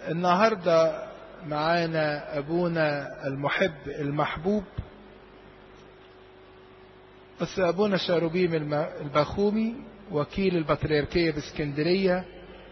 النهاردة معانا أبونا المحب المحبوب بس أبونا شاروبيم البخومي وكيل البطريركية باسكندرية،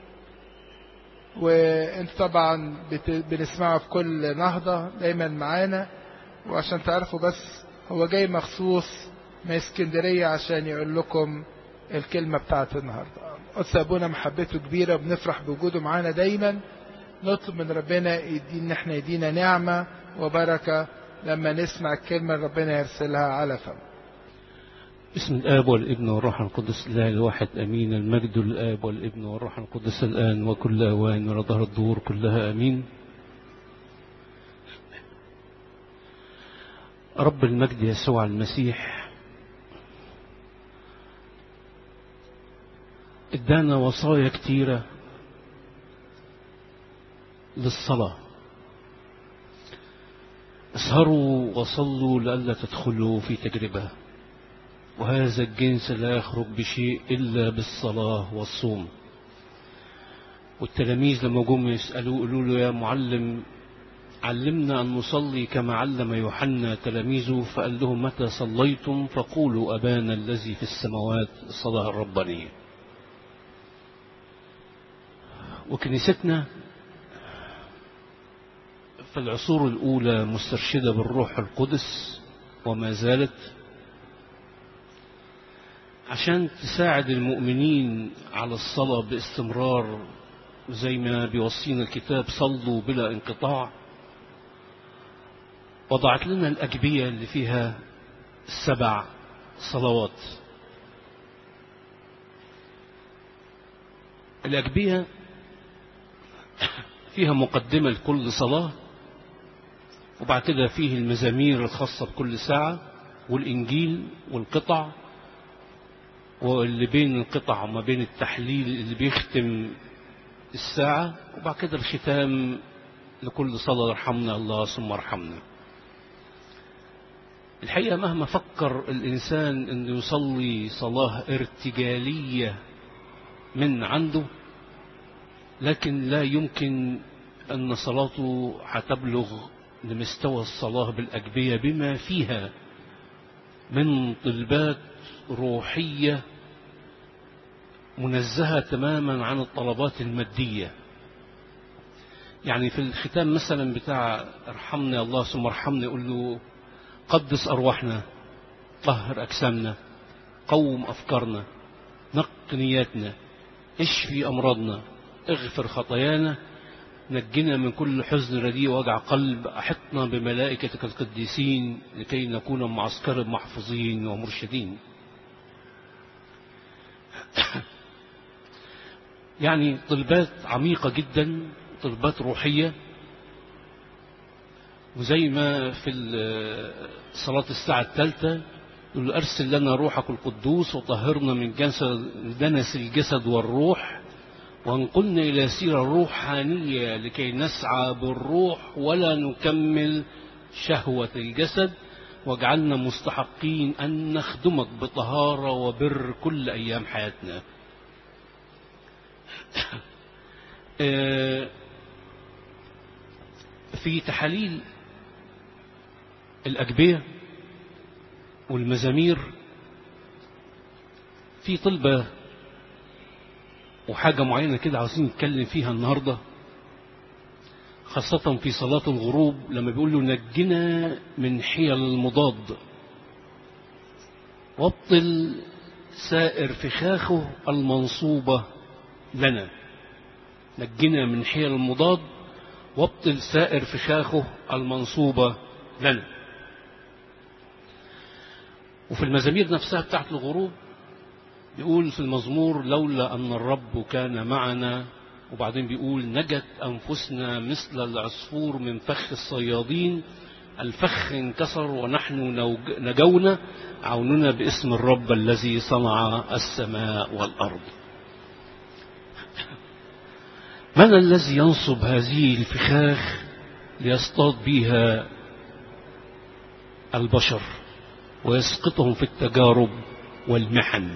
وانت طبعا بنسمعه في كل نهضة دايما معانا. وعشان تعرفوا بس هو جاي مخصوص من اسكندرية عشان يقول لكم الكلمة بتاعت النهاردة. قدس أبونا محبته كبيرة وبنفرح بوجوده معانا دايما. نطلب من ربنا ان احنا يدينا نعمة وبركة لما نسمع الكلمة ربنا يرسلها على فم. بسم الآب والابن والروح القدس الإله الواحد أمين. المجد للآب والابن والروح القدس الآن وكل أوان ولظهر الدور كلها أمين. رب المجد يسوع المسيح ادانا وصايا كتيرة للصلاة. اسهروا وصلوا لئلا تدخلوا في تجربة، وهذا الجنس لا يخرج بشيء إلا بالصلاة والصوم. والتلاميذ لما جم يسألوه قالوا له يا معلم علمنا أن نصلي كما علم يوحنا تلاميذه، فقال لهم متى صليتم فقولوا أبانا الذي في السماوات. الصلاة الربانية. وكنيستنا في العصور الأولى مسترشدة بالروح القدس وما زالت، عشان تساعد المؤمنين على الصلاة باستمرار زي ما بيوصينا الكتاب صلوا بلا انقطاع. وضعت لنا الأجبية اللي فيها 7 صلوات. الأجبية فيها مقدمة لكل صلاة، وبعد كده فيه المزامير الخاصة بكل ساعة والإنجيل والقطع، واللي بين القطع وما بين التحليل اللي بيختم الساعة، وبعد كده الختام لكل صلاة ارحمنا الله ثم ارحمنا. الحقيقة مهما فكر الإنسان أنه يصلي صلاة ارتجالية من عنده، لكن لا يمكن أن صلاته هتبلغ لمستوى الصلاة بالأجبية بما فيها من طلبات روحية منزهة تماما عن الطلبات المادية. يعني في الختام مثلا بتاع ارحمنا الله ثم ارحمنا يقول له قدس أرواحنا، طهر أجسامنا، قوم أفكارنا، نق نياتنا، اشفي أمراضنا، اغفر خطايانا، نجنا من كل حزن رديء ووجع قلب، أحطنا بملائكتك القديسين لكي نكون معسكر محفوظين ومرشدين. يعني طلبات عميقة جدا، طلبات روحية. وزي ما في صلاة الساعة الثالثة يقول أرسل لنا روحك القدوس وطهرنا من دنس الجسد والروح، وانقلنا إلى سيرة روحانية لكي نسعى بالروح ولا نكمل شهوة الجسد، واجعلنا مستحقين أن نخدمك بطهارة وبر كل أيام حياتنا. في تحاليل الأجبية والمزامير في طلبة وحاجة معينة كده عاوزين نتكلم فيها النهاردة، خاصة في صلاة الغروب لما بيقول له نجنا من حيل المضاد وابطل سائر فخاخه المنصوبة لنا. نجنا من حيل المضاد وابطل سائر فخاخه المنصوبة لنا. وفي المزامير نفسها بتاعت الغروب بيقول في المزمور لولا أن الرب كان معنا، وبعدين بيقول نجت أنفسنا مثل العصفور من فخ الصيادين، الفخ انكسر ونحن نجونا، عوننا باسم الرب الذي صنع السماء والأرض. من الذي ينصب هذه الفخاخ ليصطاد بها البشر ويسقطهم في التجارب والمحن؟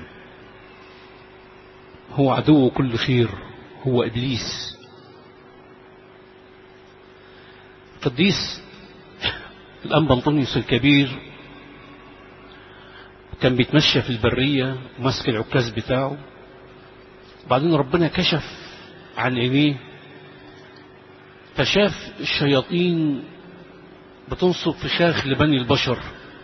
هو عدو كل خير، هو إبليس. قديس الأنبا أنطونيوس الكبير كان بيتمشى في البرية وماسك العكاز بتاعه، بعدين ربنا كشف عن عينيه فشاف الشياطين بتنصب فخاخ لبني البشر،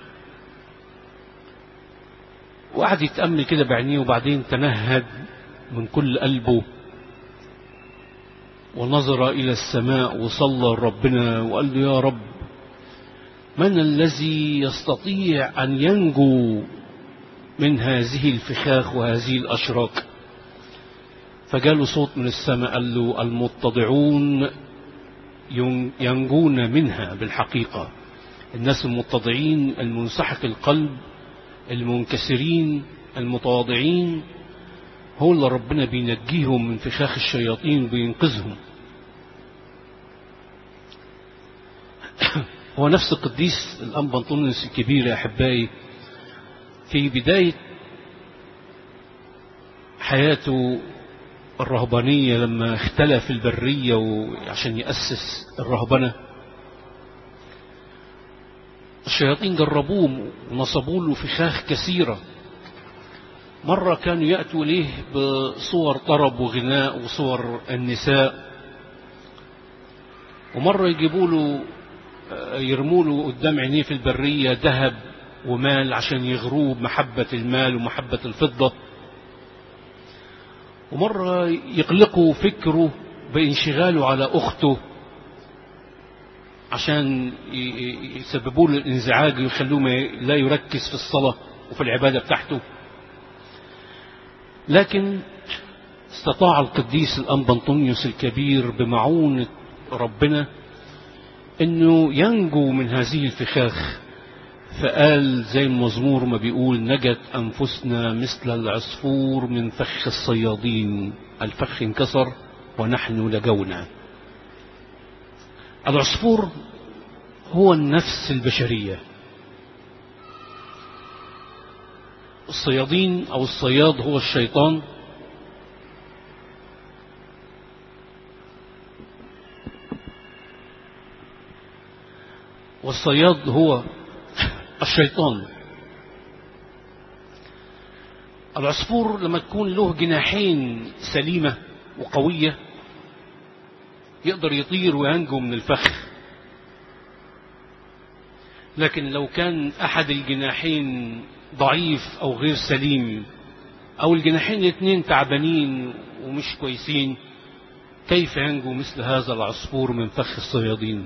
وقعد يتأمل كده بعينيه، وبعدين تنهد من كل قلبه ونظر إلى السماء وصلى ربنا وقال له: يا رب، من الذي يستطيع أن ينجو من هذه الفخاخ وهذه الأشراك؟ فجاله صوت من السماء قال له: المتضعون ينجون منها بالحقيقة. الناس المتضعين المنسحق القلب المنكسرين المتواضعين هو اللي ربنا بينجيهم من فخاخ الشياطين وبينقذهم. هو نفس القديس الأنبا أنطونيوس الكبير يا أحبائي في بداية حياته الرهبانية لما اختلى في البرية عشان يأسس الرهبنة، الشياطين جربوه ونصبوا له فخاخ كثيرة. مرة كانوا يأتوا إليه بصور طرب وغناء وصور النساء، ومرة يجيبوا له يرموا له قدام عينيه في البرية ذهب ومال عشان يغروه بمحبة المال ومحبة الفضة، ومرة يقلقوا فكره بانشغاله على أخته عشان يسببوا له الانزعاج ويخلوه لا يركز في الصلاة وفي العبادة بتاعته. لكن استطاع القديس الأنبا أنطونيوس الكبير بمعونة ربنا انه ينجو من هذه الفخاخ، فقال زي المزمور ما بيقول: نجت أنفسنا مثل العصفور من فخ الصيادين، الفخ انكسر ونحن لجونا. العصفور هو النفس البشرية، الصيادين أو الصياد هو الشيطان، والصياد هو الشيطان. العصفور لما تكون له جناحين سليمة وقوية يقدر يطير وينجو من الفخ، لكن لو كان أحد الجناحين ضعيف أو غير سليم أو الجناحين الاثنين تعبانين ومش كويسين، كيف ينجو مثل هذا العصفور من فخ الصيادين؟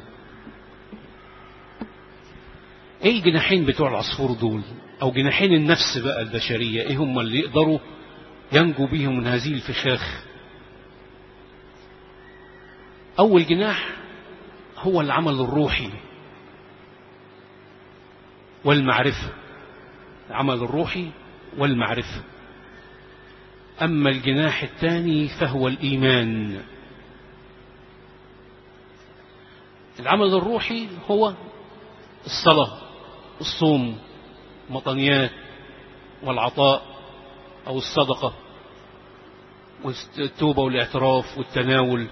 ايه الجناحين بتوع العصفور دول، او جناحين النفس بقى البشرية، ايه هم اللي يقدروا ينجو بيهم من هذه الفخاخ؟ اول جناح هو العمل الروحي والمعرفة، العمل الروحي والمعرفة. اما الجناح الثاني فهو الايمان. العمل الروحي هو الصلاة، الصوم، مطنيات، والعطاء أو الصدقة، والتوبة والاعتراف والتناول.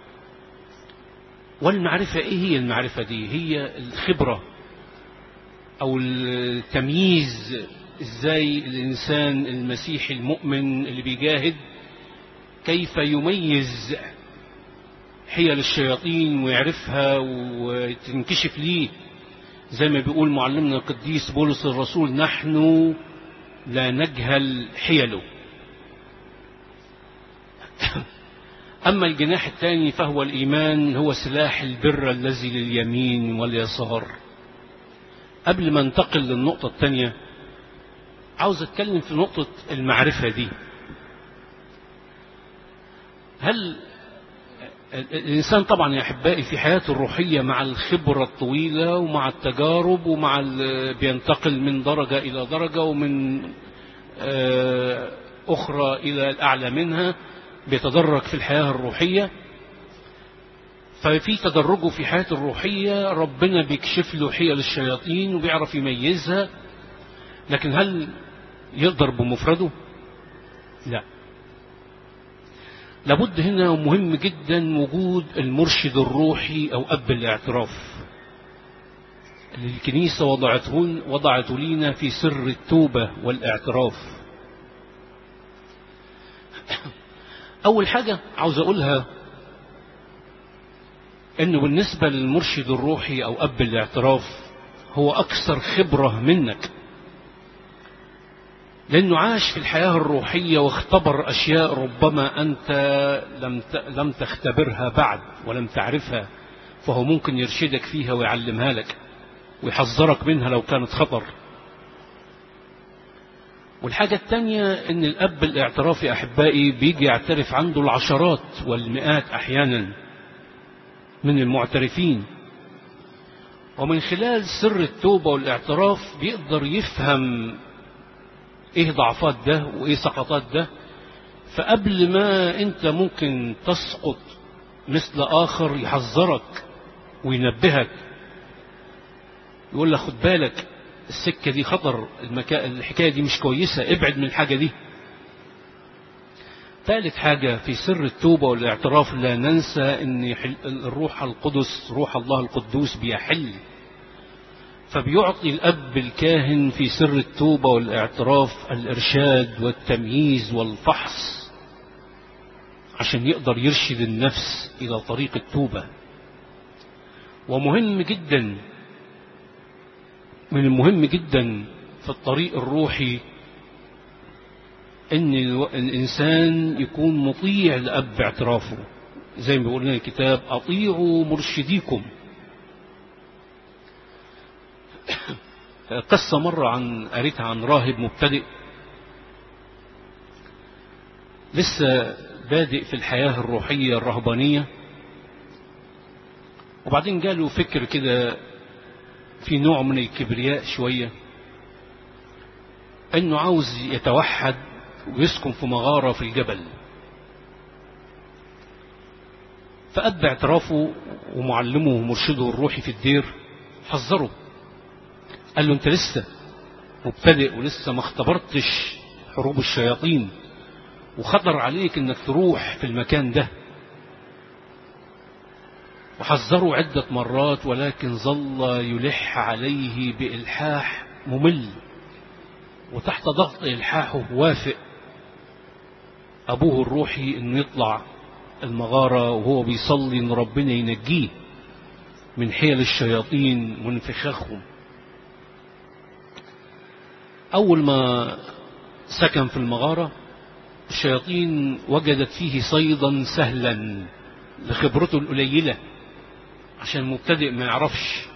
والمعرفة إيه هي المعرفة دي؟ هي الخبرة أو التمييز، إزاي الإنسان المسيحي المؤمن اللي بيجاهد كيف يميز حيل الشياطين ويعرفها وتنكشف ليه، زي ما بيقول معلمنا القديس بولس الرسول: نحن لا نجهل حيله. أما الجناح الثاني فهو الإيمان، هو سلاح البر الذي لليمين واليسار. قبل ما انتقل للنقطة الثانية عاوز أتكلم في نقطة المعرفة دي. هل الإنسان طبعا يا أحبائي في حياته الروحية مع الخبرة الطويلة ومع التجارب ومع بينتقل من درجة إلى درجة ومن أخرى إلى الأعلى منها، بيتدرج في الحياة الروحية. ففي تدرجه في حياته الروحية ربنا بيكشف له حيل الشياطين وبيعرف يميزها، لكن هل يقدر بمفرده؟ لا. لابد هنا مهم جدا وجود المرشد الروحي أو أب الاعتراف اللي الكنيسة وضعته لينا في سر التوبة والاعتراف. أول حاجة عاوز أقولها إنه بالنسبة للمرشد الروحي أو أب الاعتراف هو أكثر خبرة منك، لأنه عاش في الحياة الروحية واختبر أشياء ربما أنت لم تختبرها بعد ولم تعرفها، فهو ممكن يرشدك فيها ويعلمها لك ويحذرك منها لو كانت خطر. والحاجة الثانية إن الأب الاعترافي أحبائي بيجي يعترف عنده العشرات والمئات أحيانا من المعترفين، ومن خلال سر التوبة والاعتراف بيقدر يفهم إيه ضعفات ده وإيه سقطات ده، فقبل ما أنت ممكن تسقط مثل آخر يحذرك وينبهك، يقول لك خد بالك السكة دي خطر، الحكاية دي مش كويسة، ابعد من الحاجة دي. ثالث حاجة في سر التوبة والاعتراف لا ننسى ان الروح القدس روح الله القدوس بيحل، فبيعطي الأب الكاهن في سر التوبة والاعتراف الإرشاد والتمييز والفحص عشان يقدر يرشد النفس إلى طريق التوبة. ومهم جدا من المهم جدا في الطريق الروحي ان الانسان يكون مطيع لأب اعترافه، زي ما بيقول لنا الكتاب اطيعوا مرشديكم. قصة مرة قريتها عن راهب مبتدئ لسه بادئ في الحياة الروحية الرهبانية، وبعدين جاله فكر كده في نوع من الكبرياء شوية، انه عاوز يتوحد ويسكن في مغارة في الجبل. فأب اعترافه ومعلمه ومرشده الروحي في الدير حذره، قال له انت لسه مبتدئ ولسه ما اختبرتش حروب الشياطين، وخطر عليك انك تروح في المكان ده. وحذره عدة مرات ولكن ظل يلح عليه بإلحاح ممل، وتحت ضغط إلحاحه وافق أبوه الروحي انه يطلع المغارة وهو بيصلي ان ربنا ينجيه من حيل الشياطين وانفخاخهم. أول ما سكن في المغارة الشياطين وجدت فيه صيدا سهلا لخبرته القليلة، عشان مبتدئ ما يعرفش،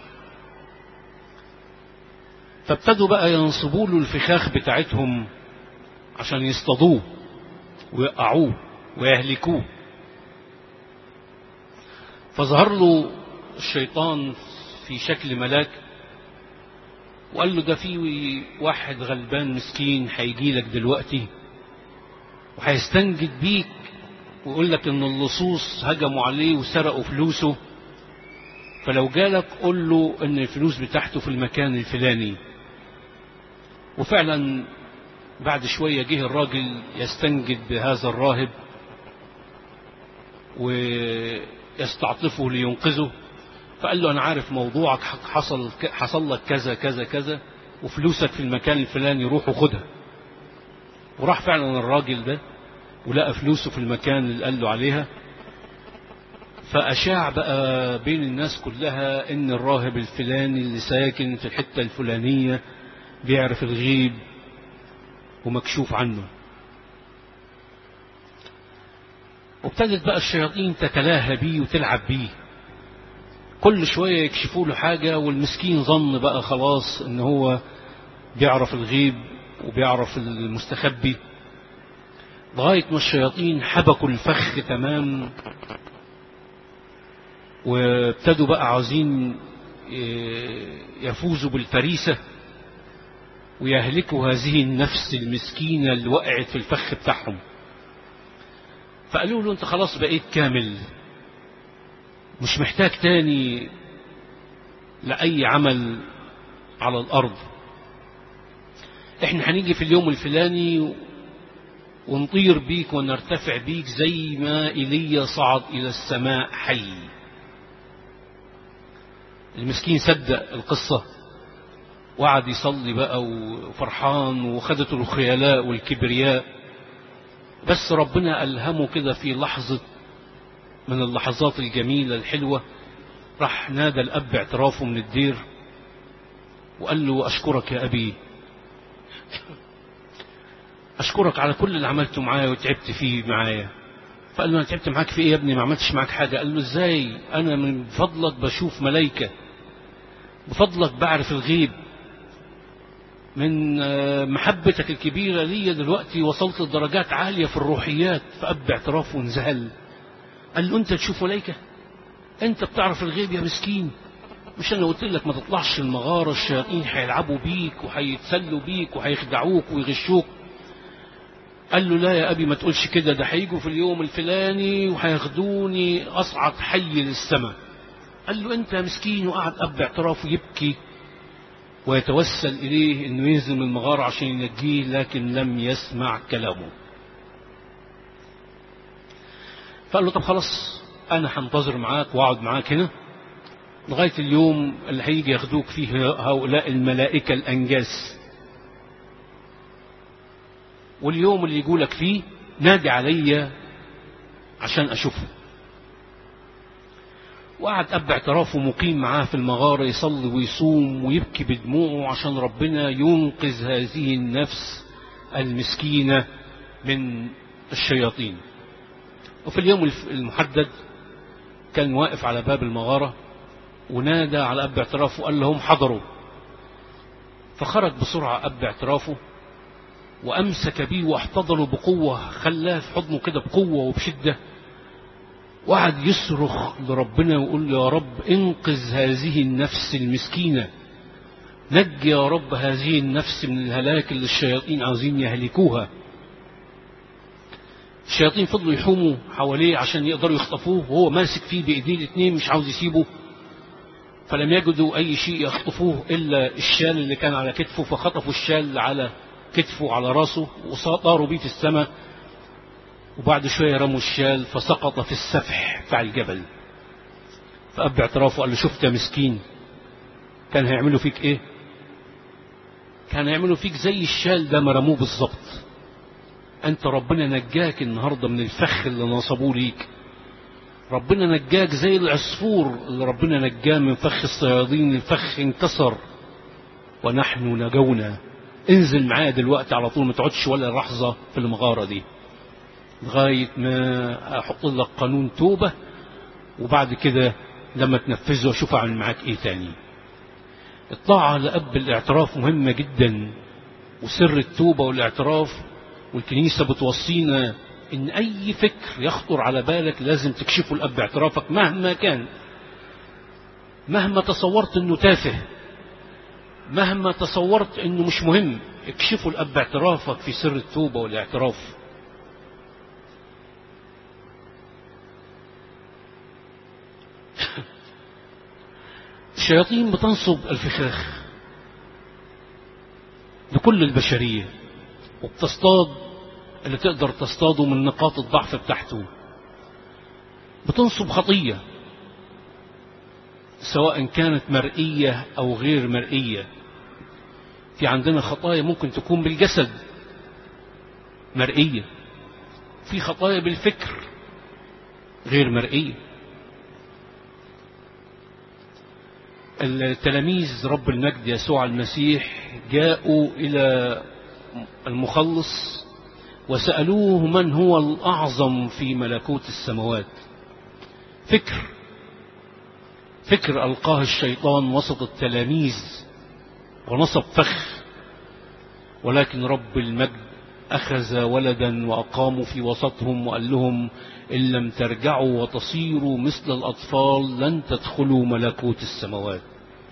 فابتدوا بقى ينصبوا له الفخاخ بتاعتهم عشان يصطادوه ويقعوه ويهلكوه. فظهر له الشيطان في شكل ملاك وقال له ده في واحد غلبان مسكين هيجي لك دلوقتي وهيستنجد بيك ويقول لك ان اللصوص هجموا عليه وسرقوا فلوسه، فلو جالك قول له ان الفلوس بتاعته في المكان الفلاني. وفعلا بعد شوية جه الراجل يستنجد بهذا الراهب ويستعطفه لينقذه، فقال له أنا عارف موضوعك، حصل لك كذا كذا كذا وفلوسك في المكان الفلاني، روح وخدها. وراح فعلا الراجل ده ولقى فلوسه في المكان اللي قال له عليها، فأشاع بقى بين الناس كلها إن الراهب الفلاني اللي ساكن في الحتة الفلانية بيعرف الغيب ومكشوف عنه. وابتدت بقى الشياطين تتلاهى بيه وتلعب بيه، كل شوية يكشفوا له حاجة، والمسكين ظن بقى خلاص ان هو بيعرف الغيب وبيعرف المستخبي، لغاية ما الشياطين حبكوا الفخ تمام، وابتدوا بقى عاوزين يفوزوا بالفريسة ويهلكوا هذه النفس المسكينة اللي وقعت في الفخ بتاعهم. فقالوا له انت خلاص بقيت كامل، مش محتاج تاني لأي عمل على الأرض، احنا هنيجي في اليوم الفلاني ونطير بيك ونرتفع بيك زي ما إيليا صعد إلى السماء حي. المسكين صدق القصة وقعد يصلي بقى وفرحان، وخدته الخيلاء والكبرياء. بس ربنا ألهمه كده في لحظة من اللحظات الجميلة الحلوة، راح نادى الأب اعترافه من الدير وقال له أشكرك يا أبي، أشكرك على كل اللي عملته معايا وتعبت فيه معايا. فقال له أنا تعبت معاك في إيه يا ابني؟ ما عملتش معاك حاجة. قال له إزاي؟ أنا من فضلك بشوف ملايكة، بفضلك بعرف الغيب، من محبتك الكبيرة لي دلوقتي وصلت لدرجات عالية في الروحيات. فأب اعترافه وانذهل، قال له أنت تشوف ملايكة؟ أنت بتعرف الغيب يا مسكين؟ مش أنا قلت لك ما تطلعش المغارة، الشياطين هيلعبوا بيك وهيتسلوا بيك وهيخدعوك ويغشوك. قال له لا يا أبي ما تقولش كده، ده هيجوا في اليوم الفلاني وهياخدوني أصعد حي للسماء. قال له أنت يا مسكين. وقعد أب اعترافه يبكي ويتوسل إليه أنه ينزل من المغارة عشان ينجيه، لكن لم يسمع كلامه. فقال له طب خلاص أنا هنتظر معاك وأقعد معاك هنا لغاية اليوم اللي هيجي ياخدوك فيه هؤلاء الملائكة الأنجاس، واليوم اللي يقولك فيه نادي عليا عشان أشوفه. وقعد أب اعترافه مقيم معاه في المغارة يصلي ويصوم ويبكي بدموعه عشان ربنا ينقذ هذه النفس المسكينة من الشياطين. وفي اليوم المحدد كان واقف على باب المغارة ونادى على أب اعترافه وقال لهم حضروا. فخرج بسرعة أب اعترافه وأمسك بيه واحتضنه بقوة، خلاه في حضنه كده بقوة وبشدة، وقعد يصرخ لربنا ويقول له يا رب انقذ هذه النفس المسكينة، نجي يا رب هذه النفس من الهلاك اللي الشياطين عاوزين يهلكوها. الشياطين فضلوا يحوموا حواليه عشان يقدروا يخطفوه، وهو ماسك فيه بإيديه الاثنين مش عاوز يسيبه. فلم يجدوا أي شيء يخطفوه إلا الشال اللي كان على كتفه، فخطفوا الشال على كتفه على راسه وطاروا بيه في السماء. وبعد شوية رموا الشال فسقط في السفح بتاع الجبل. فأب اعترافه قال له شفت يا مسكين كان هيعملوا فيك ايه؟ كان هيعملوا فيك زي الشال ده ما رموه بالظبط. انت ربنا نجاك النهاردة من الفخ اللي نصبوه ليك، ربنا نجاك زي العصفور اللي ربنا نجاه من فخ الصيادين، الفخ انكسر ونحن نجونا. انزل معايا دلوقتي على طول، ما تقعدش ولا لحظة في المغارة دي لغاية ما احط لك قانون توبة، وبعد كده لما تنفذه اشوف اعمل معاك ايه تاني. الطاعة لأب الاعتراف مهمة جدا، وسر التوبة والاعتراف، والكنيسة بتوصينا ان اي فكر يخطر على بالك لازم تكشفه لأب اعترافك مهما كان، مهما تصورت انه تافه، مهما تصورت انه مش مهم، اكشفه لأب اعترافك في سر التوبة والاعتراف. الشياطين بتنصب الفخاخ لكل البشرية، وبتصطاد اللي تقدر تصطاده من نقاط الضعف بتاعته. بتنصب خطية سواء كانت مرئية أو غير مرئية. في عندنا خطايا ممكن تكون بالجسد مرئية، في خطايا بالفكر غير مرئية. التلاميذ رب المجد يسوع المسيح جاءوا إلى المخلص وسألوه من هو الأعظم في ملكوت السماوات. فكر ألقاه الشيطان وسط التلاميذ ونصب فخ، ولكن رب المجد أخذ ولدا وأقاموا في وسطهم وقال لهم إن لم ترجعوا وتصيروا مثل الأطفال لن تدخلوا ملكوت السماوات.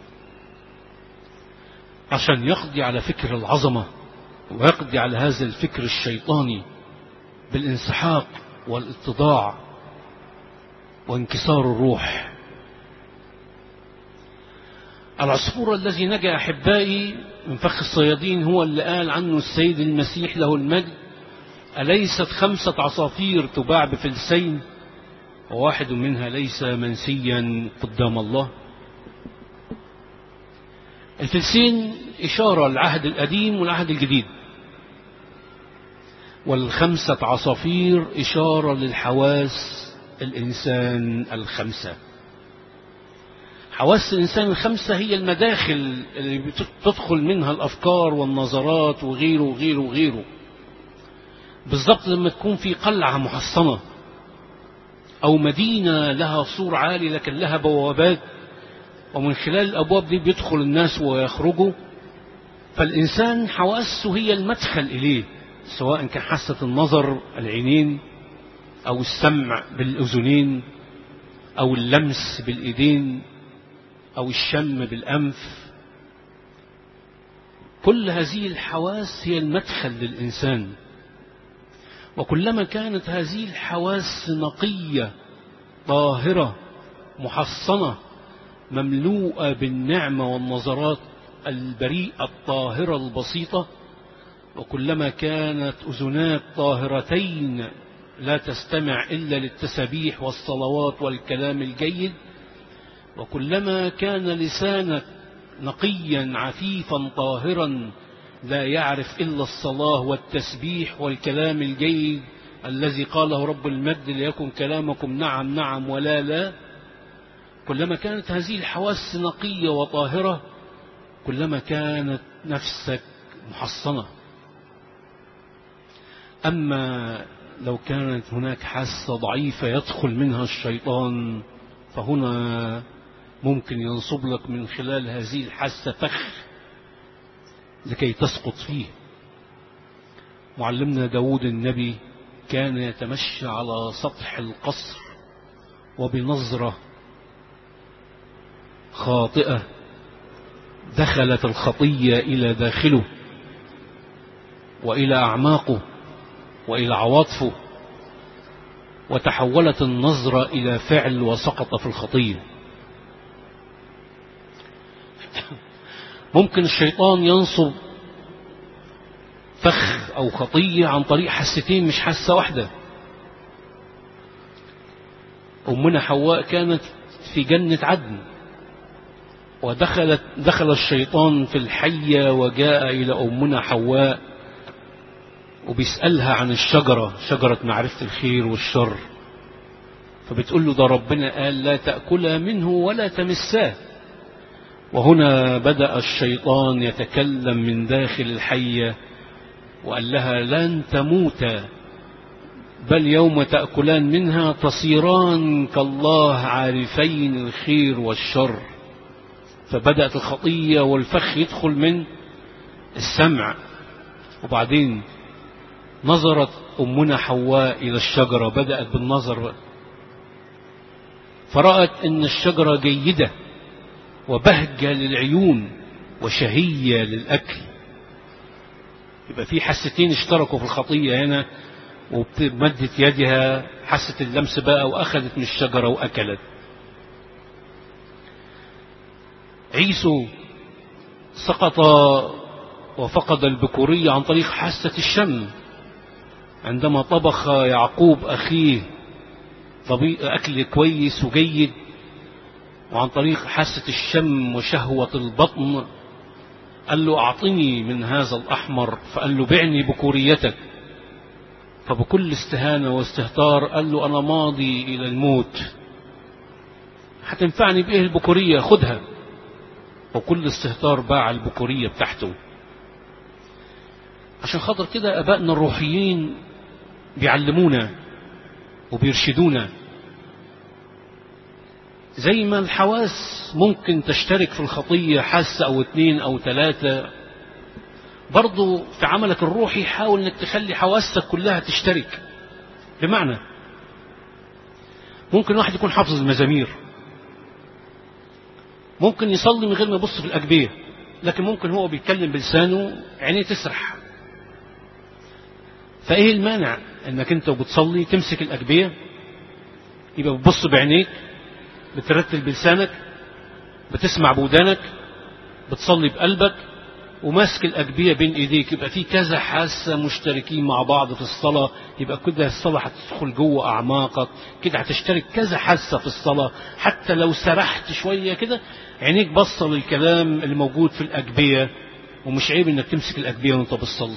عشان يقضي على فكر العظمة ويقضي على هذا الفكر الشيطاني بالانسحاق والاتضاع وانكسار الروح. العصفور الذي نجا أحبائي من فخ الصيادين هو اللي قال عنه السيد المسيح له المجد أليست 5 عصافير تباع بفلسين وواحد منها ليس منسيا قدام الله؟ الفلسين إشارة للعهد القديم والعهد الجديد، وال5 عصافير إشارة للحواس الإنسان ال5. حواس الإنسان ال5 هي المداخل اللي تدخل منها الأفكار والنظرات وغيره وغيره وغيره. بالضبط لما تكون في قلعة محصنة أو مدينة لها سور عالي لكن لها بوابات، ومن خلال الأبواب دي بيدخل الناس ويخرجوا، فالإنسان حواسه هي المدخل إليه، سواء كان حاسة النظر العينين أو السمع بالأذنين أو اللمس بالإيدين أو الشم بالأنف. كل هذه الحواس هي المدخل للإنسان، وكلما كانت هذه الحواس نقية طاهرة محصنة مملوءة بالنعمة والنظرات البريئة الطاهرة البسيطة، وكلما كانت أذناك طاهرتين لا تستمع إلا للتسبيح والصلوات والكلام الجيد، وكلما كان لسانك نقيا عفيفا طاهرا لا يعرف إلا الصلاة والتسبيح والكلام الجيد الذي قاله رب المجد ليكن كلامكم نعم نعم ولا لا، كلما كانت هذه الحواس نقية وطاهرة كلما كانت نفسك محصنة. أما لو كانت هناك حاسة ضعيفة يدخل منها الشيطان، فهنا ممكن ينصب لك من خلال هذه الحاسة فخ لكي تسقط فيه. معلمنا داود النبي كان يتمشى على سطح القصر وبنظرة خاطئة دخلت الخطية إلى داخله وإلى أعماقه وإلى عواطفه، وتحولت النظرة إلى فعل وسقط في الخطية. ممكن الشيطان ينصب فخ أو خطية عن طريق حستين مش حاسة واحدة. أمنا حواء كانت في جنة عدن، دخل الشيطان في الحية وجاء إلى أمنا حواء وبيسألها عن الشجرة، شجرة معرفة الخير والشر، فبتقول له ده ربنا قال لا تأكل منه ولا تمساه. وهنا بدأ الشيطان يتكلم من داخل الحية وقال لها لن تموتا بل يوم تأكلان منها تصيران كالله عارفين الخير والشر. فبدأت الخطية والفخ يدخل من السمع. وبعدين نظرت أمنا حواء إلى الشجرة، بدأت بالنظر فرأت أن الشجرة جيدة وبهجة للعيون وشهية للأكل. يبقى في حستين اشتركوا في الخطية هنا، ومدت يدها حست اللمس بقى وأخذت من الشجرة وأكلت. عيسو سقط وفقد البكورية عن طريق حاسة الشم عندما طبخ يعقوب أخيه أكل كويس وجيد، وعن طريق حاسة الشم وشهوة البطن قال له أعطني من هذا الأحمر، فقال له بعني بكوريتك. فبكل استهانة واستهتار قال له أنا ماضي إلى الموت، هتنفعني بإيه البكورية؟ خدها. وكل استهتار باع البكورية بتاعته. عشان خاطر كده أبائنا الروحيين بيعلمونا وبيرشدونا، زي ما الحواس ممكن تشترك في الخطية حاسة أو 2 أو 3، برضو في عملك الروحي حاول انك تخلي حواسك كلها تشترك. بمعنى ممكن واحد يكون حافظ المزامير، ممكن يصلي من غير ما يبص في الأجبية، لكن ممكن هو بيتكلم بلسانه عينيه تسرح. فايه المانع انك انت وبتصلي تمسك الأجبية، يبقى بتبص بعينيك، بترتل بلسانك، بتسمع بودانك، بتصلي بقلبك، وماسك الأجبية بين إيديك، يبقى في كذا حاسة مشتركين مع بعض في الصلاة، يبقى كده الصلاة هتدخل جوه أعماقك، كده هتشترك كذا حاسة في الصلاة. حتى لو سرحت شوية كده عينيك بصة للكلام اللي موجود في الأجبية، ومش عيب إنك تمسك الأجبية وأنت بتصلي.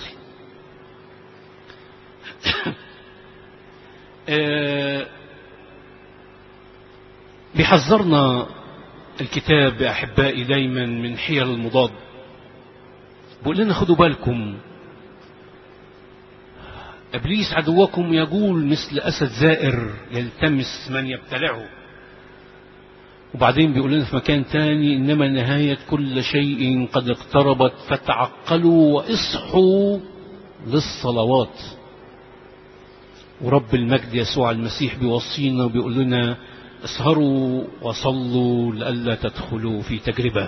بيحذرنا الكتاب يا أحبائي دايما من حيل المضاد. بيقول لنا خدوا بالكم، إبليس عدوكم يجول مثل أسد زائر يلتمس من يبتلعه. وبعدين بيقول لنا في مكان تاني: إنما نهاية كل شيء قد اقتربت فتعقلوا واصحوا للصلوات. ورب المجد يسوع المسيح بيوصينا وبيقول لنا: اسهروا وصلوا لئلا تدخلوا في تجربة.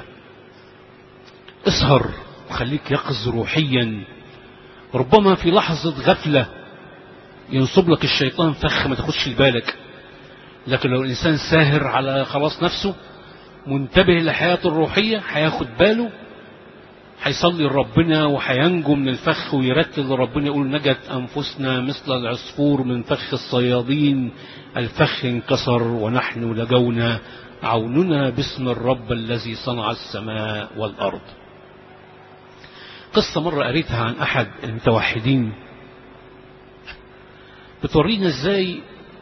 اسهر وخليك يقظ روحيا. ربما في لحظة غفلة ينصب لك الشيطان فخ ما تاخدش بالك، لكن لو الإنسان ساهر على خلاص نفسه منتبه لحياته الروحية هياخد باله، هيصلي لربنا وهينجو من الفخ ويرتل لربنا، يقول: نجت أنفسنا مثل العصفور من فخ الصيادين، الفخ انكسر ونحن لجونا، عوننا باسم الرب الذي صنع السماء والأرض. قصة مرة قريتها عن أحد المتوحدين بتورينا ازاي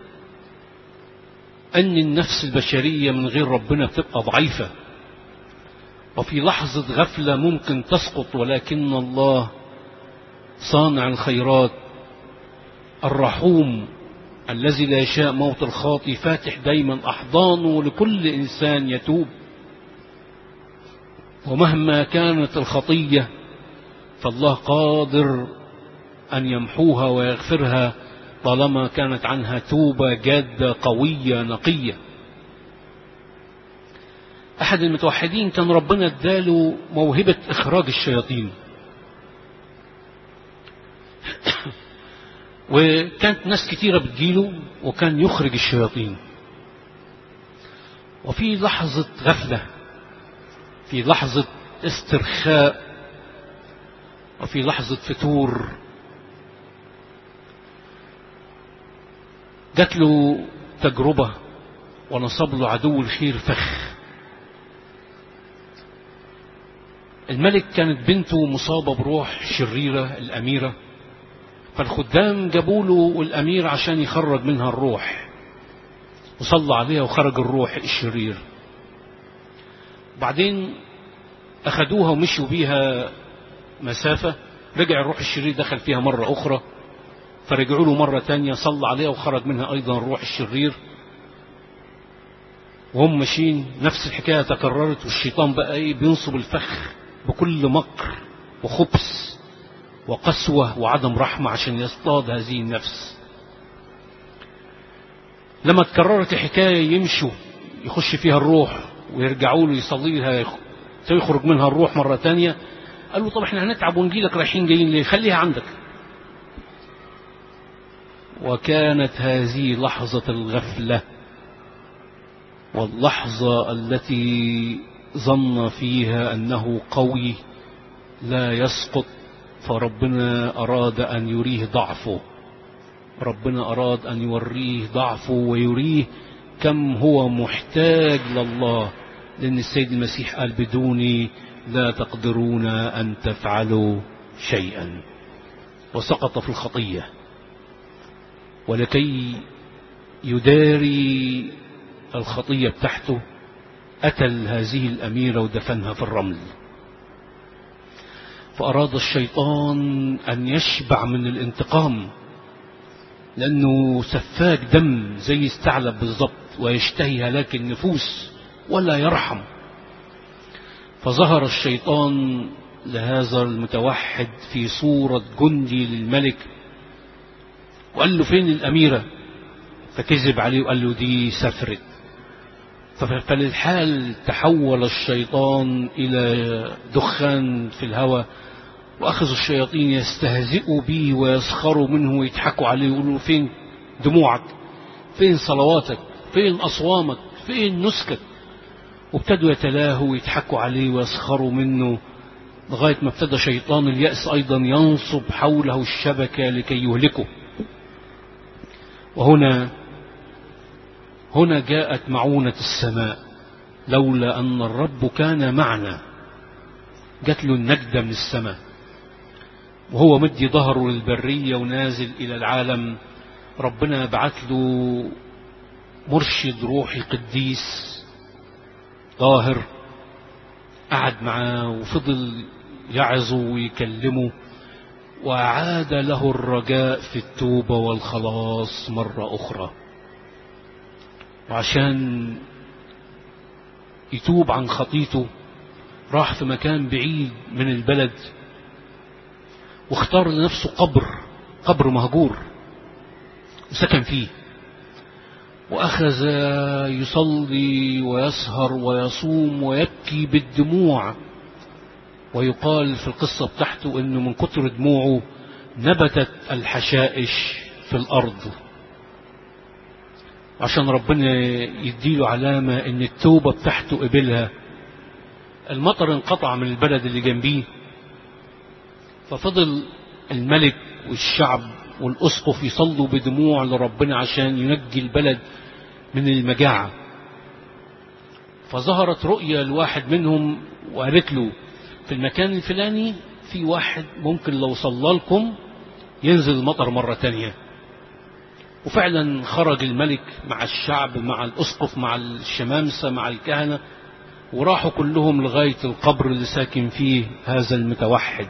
أن النفس البشرية من غير ربنا بتبقى ضعيفة، وفي لحظة غفلة ممكن تسقط، ولكن الله صانع الخيرات الرحوم الذي لا يشاء موت الخاطي فاتح دايما أحضانه لكل إنسان يتوب. ومهما كانت الخطية فالله قادر أن يمحوها ويغفرها طالما كانت عنها توبة جادة قوية نقية. أحد المتوحدين كان ربنا اداله موهبة إخراج الشياطين، وكانت ناس كتيرة بتجيله وكان يخرج الشياطين. وفي لحظة غفلة، في لحظة استرخاء، وفي لحظة فتور جات له تجربة ونصب له عدو الخير فخ. الملك كانت بنته مصابة بروح شريرة الأميرة، فالخدام جابوا له الأمير عشان يخرج منها الروح، وصلى عليها وخرج الروح الشرير. بعدين أخدوها ومشوا بيها مسافة، رجع الروح الشرير دخل فيها مرة أخرى، فرجعوا له مرة تانية صلى عليها وخرج منها أيضا الروح الشرير. وهم ماشيين نفس الحكاية تكررت، والشيطان بقى بينصب الفخ بكل مكر وخبث وقسوة وعدم رحمة عشان يصطاد هذه النفس. لما تكررت الحكاية يمشوا يخش فيها الروح ويرجعوا له يصلي لها يخرج منها الروح مرة تانية. قال له: طب احنا هنتعب ونجيلك رايحين جايين ليه؟ خليها عندك. وكانت هذه لحظة الغفلة واللحظة التي ظن فيها أنه قوي لا يسقط، فربنا أراد أن يريه ضعفه. ربنا أراد أن يوريه ضعفه ويريه كم هو محتاج لله، لأن السيد المسيح قال: بدوني لا تقدرون أن تفعلوا شيئا. وسقط في الخطية، ولكي يداري الخطية بتاعته قتل هذه الأميرة ودفنها في الرمل. فأراد الشيطان أن يشبع من الانتقام، لأنه سفاك دم زي الثعلب بالضبط، ويشتهي هلاك النفوس ولا يرحم. فظهر الشيطان لهذا المتوحد في صورة جندي للملك وقال له: فين الأميرة؟ فكذب عليه وقال له: دي سفرت. فللحال تحول الشيطان إلى دخان في الهواء، وأخذ الشياطين يستهزئوا به ويسخروا منه ويضحكوا عليه ويقولوا: فين دموعك؟ فين صلواتك؟ فين أصوامك؟ فين نسكك؟ وابتدوا يتلاهوا ويضحكوا عليه ويسخروا منه، لغاية ما ابتدى شيطان اليأس أيضا ينصب حوله الشبكة لكي يهلكه. وهنا جاءت معونة السماء، لولا أن الرب كان معنا. جات له النجدة من السماء وهو مدي ظهره للبرية ونازل إلى العالم. ربنا بعت له مرشد روحي قديس طاهر، قعد معاه وفضل يعظه ويكلمه، وعاد له الرجاء في التوبة والخلاص مرة أخرى. وعشان يتوب عن خطيته راح في مكان بعيد من البلد واختار لنفسه قبر مهجور وسكن فيه، وأخذ يصلي ويسهر ويصوم ويبكي بالدموع. ويقال في القصة بتاعته أنه من كتر دموعه نبتت الحشائش في الأرض، عشان ربنا يديله علامة أن التوبة بتاعته قبلها. المطر انقطع من البلد اللي جنبيه، ففضل الملك والشعب والأسقف يصلوا بدموع لربنا عشان ينجي البلد من المجاعة. فظهرت رؤية لواحد منهم وقالت له في المكان الفلاني في واحد ممكن لو صلى لكم ينزل المطر مرة تانية. وفعلا خرج الملك مع الشعب مع الأسقف مع الشمامسة مع الكهنة، وراحوا كلهم لغاية القبر اللي ساكن فيه هذا المتوحد،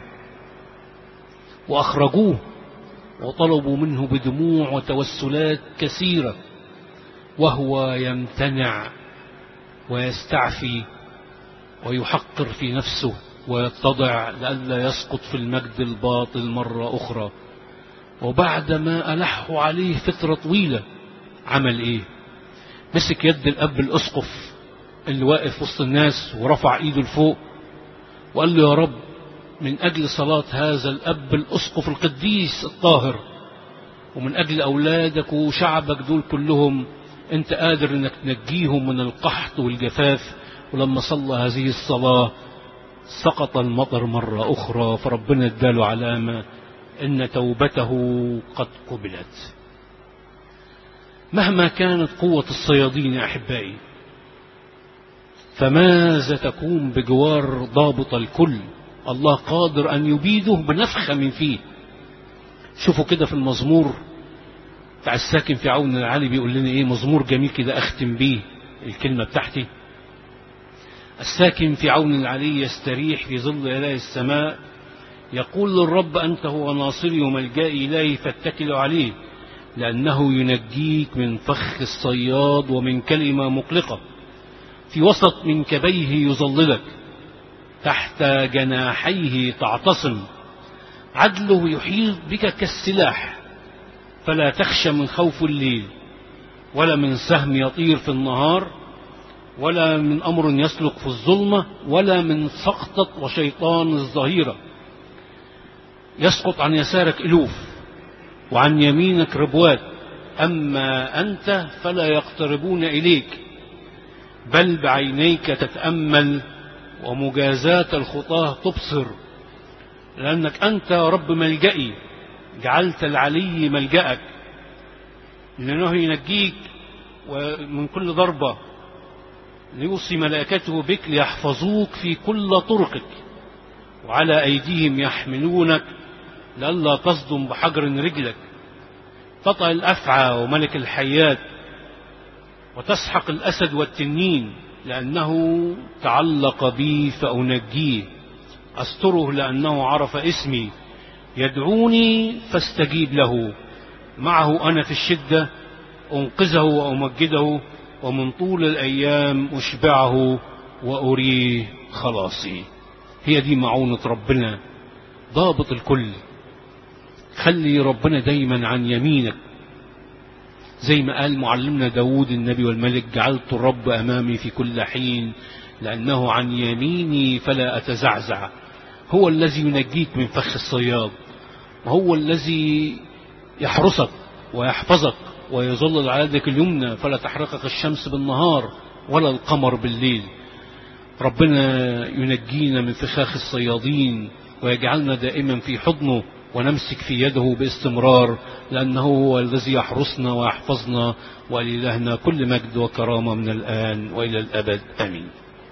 وأخرجوه وطلبوا منه بدموع وتوسلات كثيرة، وهو يمتنع ويستعفي ويحقر في نفسه ويتضع لئلا يسقط في المجد الباطل مرة أخرى. وبعدما ألحوا عليه فترة طويلة عمل إيه؟ مسك يد الأب الأسقف اللي واقف وسط الناس ورفع إيده لفوق وقال له يا رب من أجل صلاة هذا الأب الأسقف القديس الطاهر ومن أجل أولادك وشعبك دول كلهم أنت قادر أنك تنجيهم من القحط والجفاف. ولما صلى هذه الصلاة سقط المطر مرة أخرى، فربنا اداله علامة أن توبته قد قبلت. مهما كانت قوة الصيادين يا أحبائي، فماذا تكون بجوار ضابط الكل؟ الله قادر أن يبيده بنفخة من فيه. شوفوا كده في المزمور بتاع الساكن في عون العالي بيقول لنا إيه، مزمور جميل كده أختم بيه الكلمة بتاعتي. الساكن في عون العلي يستريح في ظل إله السماء، يقول للرب أنت هو ناصري وملجئي إليه فاتكل عليه، لأنه ينجيك من فخ الصياد ومن كلمة مقلقة. في وسط منكبيه يظللك، تحت جناحيه تعتصم، عدله يحيط بك كالسلاح. فلا تخشى من خوف الليل، ولا من سهم يطير في النهار، ولا من أمر يسلك في الظلمة، ولا من سقطة وشيطان الظهيرة. يسقط عن يسارك ألوف وعن يمينك ربوات، أما أنت فلا يقتربون إليك. بل بعينيك تتأمل ومجازات الخطاة تبصر، لأنك أنت يا رب ملجئي، جعلت العلي ملجأك، لأنه ينجيك ومن كل ضربة، ليوصي ملائكته بك ليحفظوك في كل طرقك، وعلى أيديهم يحملونك لئلا تصدم بحجر رجلك. تطأ الأفعى وملك الحيات، وتسحق الأسد والتنين، لأنه تعلق بي فأنجيه. أستره لأنه عرف اسمي، يدعوني فاستجيب له. معه أنا في الشدة أنقذه وأمجده، ومن طول الأيام أشبعه وأريه خلاصي. هي دي معونة ربنا ضابط الكل. خلي ربنا دايما عن يمينك، زي ما قال معلمنا داود النبي والملك، جعلت الرب أمامي في كل حين، لأنه عن يميني فلا أتزعزع. هو الذي ينجيك من فخ الصياد، وهو الذي يحرسك ويحفظك ويظلل على يدك اليمنى، فلا تحرقك الشمس بالنهار ولا القمر بالليل. ربنا ينجينا من فخاخ الصيادين ويجعلنا دائما في حضنه ونمسك في يده باستمرار، لأنه هو الذي يحرسنا ويحفظنا، ولإلهنا كل مجد وكرامة من الآن وإلى الأبد آمين.